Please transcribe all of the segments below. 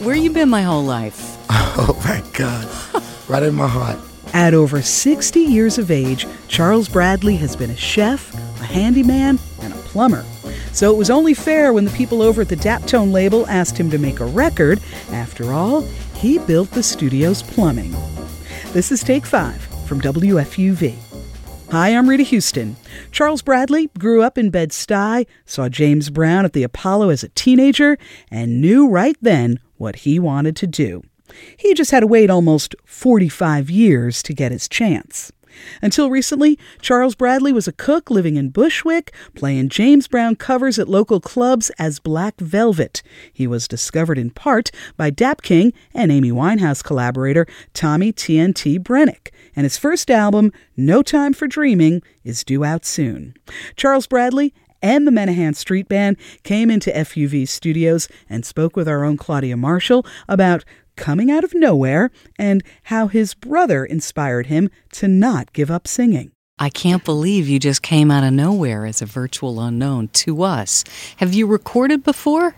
Where you been my whole life? Oh, my God. Right in my heart. At over 60 years of age, Charles Bradley has been a chef, a handyman, and a plumber. So it was only fair when the people over at the Daptone label asked him to make a record. After all, he built the studio's plumbing. This is Take 5 from WFUV. Hi, I'm Rita Houston. Charles Bradley grew up in Bed-Stuy, saw James Brown at the Apollo as a teenager, and knew right then what he wanted to do. He just had to wait almost 45 years to get his chance. Until recently, Charles Bradley was a cook living in Bushwick, playing James Brown covers at local clubs as Black Velvet. He was discovered in part by Dap King and Amy Winehouse collaborator Tommy TNT Brennick, and his first album, No Time for Dreaming, is due out soon. Charles Bradley and the Menahan Street Band came into FUV studios and spoke with our own Claudia Marshall about coming out of nowhere and how his brother inspired him to not give up singing. I can't believe you just came out of nowhere as a virtual unknown to us. Have you recorded before?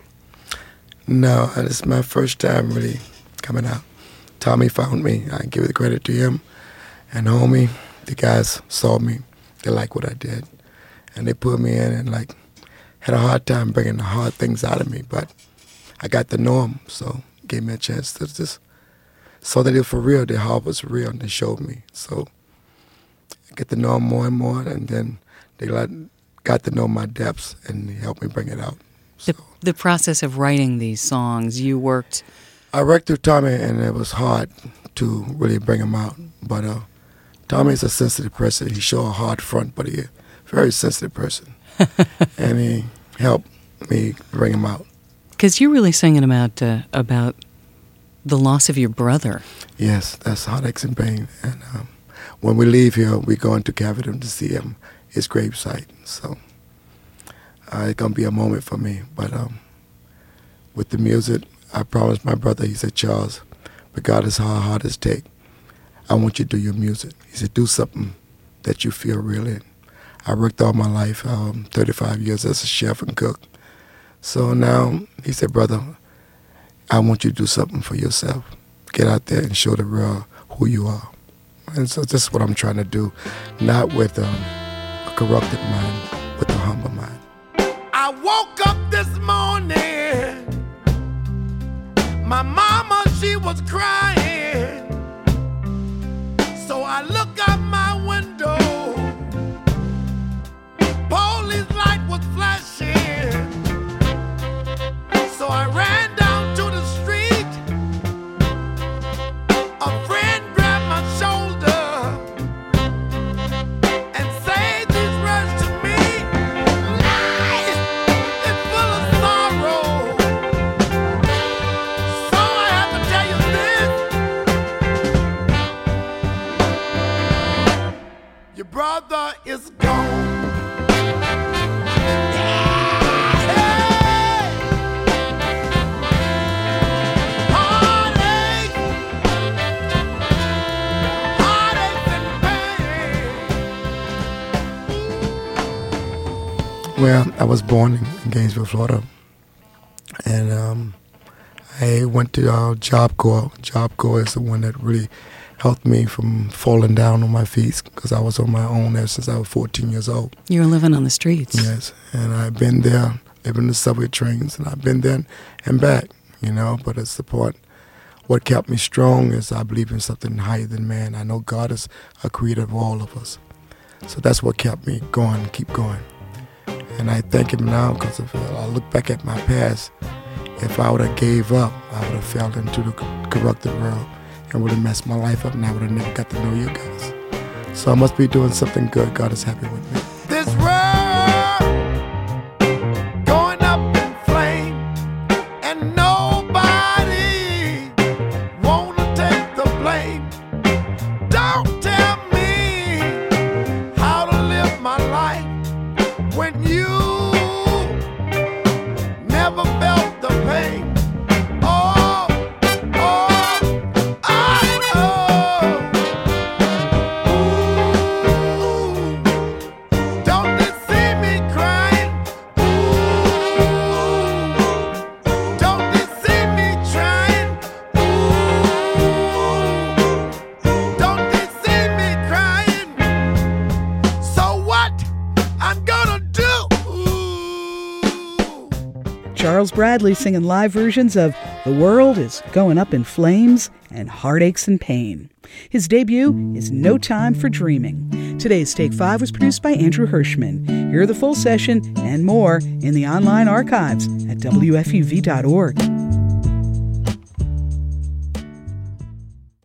No, this is my first time really coming out. Tommy found me. I give the credit to him. And homie, the guys saw me. They liked what I did. And they put me in and had a hard time bringing the hard things out of me. But I got to know them, so gave me a chance to just saw that it was for real. The heart was real, and they showed me. So I get to know them more and more, and then they got to know my depths, and they helped me bring it out. So, the process of writing these songs, I worked through Tommy, and it was hard to really bring them out. But Tommy's a sensitive person. He show a hard front, but he's a very sensitive person. And he helped me bring him out. Because you're really singing about the loss of your brother. Yes, that's heartaches and pain. And when we leave here, we go into Caverton to see him, his gravesite. So it's going to be a moment for me. But with the music, I promised my brother, he said, Charles, regardless how hard it's take, I want you to do your music. He said, do something that you feel real in. I worked all my life, 35 years as a chef and cook. So now, he said, brother, I want you to do something for yourself. Get out there and show the world who you are. And so this is what I'm trying to do, not with a corrupted mind, with a humble mind. I woke up this morning, my mama, she was crying. So I look out my window, police light was flashing. So I ran down to the street. A friend grabbed my shoulder and said these words to me. Life is full of sorrow. So I have to tell you this. Your brother is gone. Well, I was born in Gainesville, Florida, and I went to Job Corps. Job Corps is the one that really helped me from falling down on my feet because I was on my own ever since I was 14 years old. You were living on the streets. Yes, and I've been there, living in the subway trains, and I've been there and back, but it's the part. What kept me strong is I believe in something higher than man. I know God is a creator of all of us. So that's what kept me going, keep going. And I thank him now because if I look back at my past, if I would have gave up, I would have fell into the corrupted world and would have messed my life up, and I would have never got to know you guys. So I must be doing something good. God is happy with me. This world going up in flame, and nobody wanna take the blame. Don't tell me how to live my life when you never felt the pain. Oh, I know. Ooh. Charles Bradley singing live versions of The World is Going Up in Flames and Heartaches and Pain. His debut is No Time for Dreaming. Today's Take 5 was produced by Andrew Hirschman. Hear the full session and more in the online archives at WFUV.org.